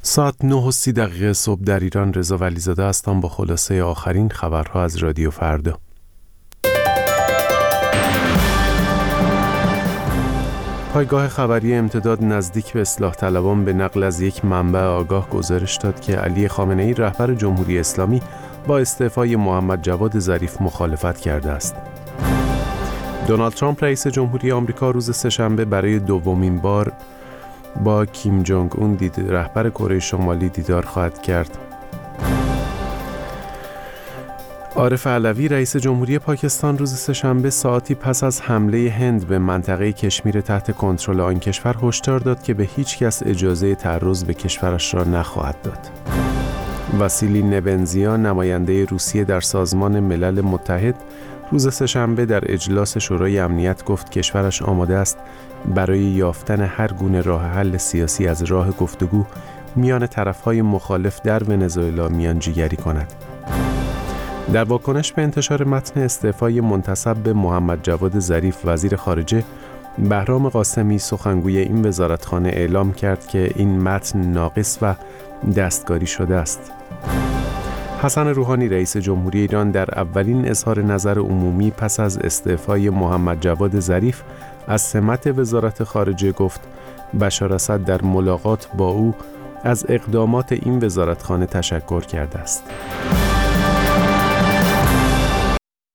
ساعت 9:30 صبح در ایران. رضا ولیزاده هستم با خلاصه آخرین خبرها از رادیو فردا. پایگاه خبری امتداد نزدیک به اصلاح طلبان به نقل از یک منبع آگاه گزارش داد که علی خامنه‌ای رهبر جمهوری اسلامی با استعفای محمد جواد ظریف مخالفت کرده است. دونالد ترامپ رئیس جمهوری آمریکا روز سه‌شنبه برای دومین بار با کیم جونگ اون رهبر کره شمالی دیدار خواهد کرد. عارف علوی رئیس جمهوری پاکستان روز سه‌شنبه ساعتی پس از حمله هند به منطقه کشمیر تحت کنترل آن کشور هشدار داد که به هیچ کس اجازه تعرض به کشورش را نخواهد داد. واسیلی نبنزیا نماینده روسیه در سازمان ملل متحد روز سه‌شنبه در اجلاس شورای امنیت گفت کشورش آماده است برای یافتن هر گونه راه حل سیاسی از راه گفتگو میان طرف‌های مخالف در ونزوئلا میانجیگری کند. در واکنش به انتشار متن استعفای منتسب به محمد جواد ظریف وزیر خارجه، بهرام قاسمی سخنگوی این وزارتخانه اعلام کرد که این متن ناقص و دستکاری شده است. حسن روحانی رئیس جمهوری ایران در اولین اظهار نظر عمومی پس از استعفای محمد جواد ظریف از سمت وزارت خارجه گفت بشار اسد در ملاقات با او از اقدامات این وزارتخانه تشکر کرده است.